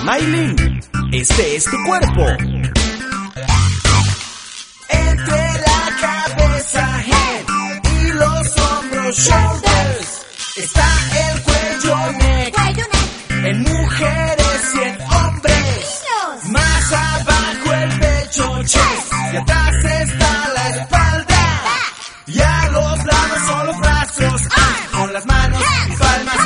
Maylin, este es tu cuerpo. Entre la cabeza, head, y los hombros, shoulders, está el cuello, neck, en mujeres y en hombres. Más abajo el pecho, chest, y atrás está la espalda. Y a los lados son los brazos, con las manos y palmas